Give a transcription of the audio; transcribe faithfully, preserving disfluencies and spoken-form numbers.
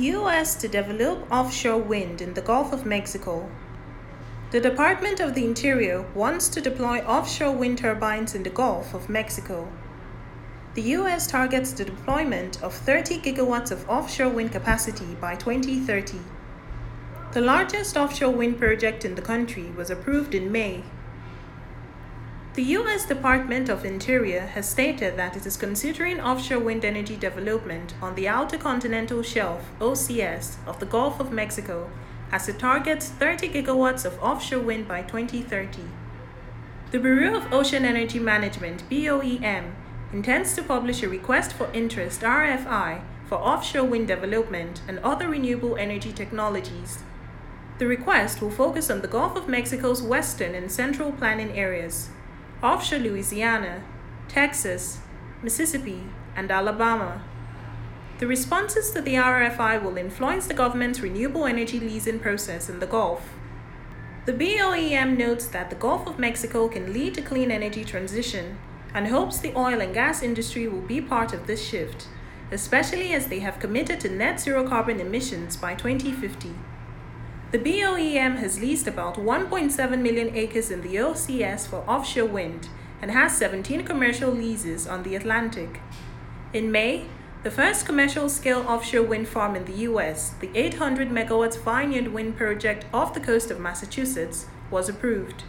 U S to develop offshore wind in the Gulf of Mexico. The Department of the Interior wants to deploy offshore wind turbines in the Gulf of Mexico. The U S targets the deployment of thirty gigawatts of offshore wind capacity by twenty thirty. The largest offshore wind project in the country was approved in May. The U S Department of Interior has stated that it is considering offshore wind energy development on the Outer Continental Shelf (O C S) of the Gulf of Mexico as it targets thirty gigawatts of offshore wind by twenty thirty. The Bureau of Ocean Energy Management (B O E M) intends to publish a request for interest (R F I) for offshore wind development and other renewable energy technologies. The request will focus on the Gulf of Mexico's western and central planning areas, offshore Louisiana, Texas, Mississippi, and Alabama. The responses to the R F I will influence the government's renewable energy leasing process in the Gulf. The B O E M notes that the Gulf of Mexico can lead to clean energy transition and hopes the oil and gas industry will be part of this shift, especially as they have committed to net zero carbon emissions by twenty fifty. The B O E M has leased about one point seven million acres in the O C S for offshore wind and has seventeen commercial leases on the Atlantic. In May, the first commercial-scale offshore wind farm in the U S, the eight hundred megawatt Vineyard Wind Project off the coast of Massachusetts, was approved.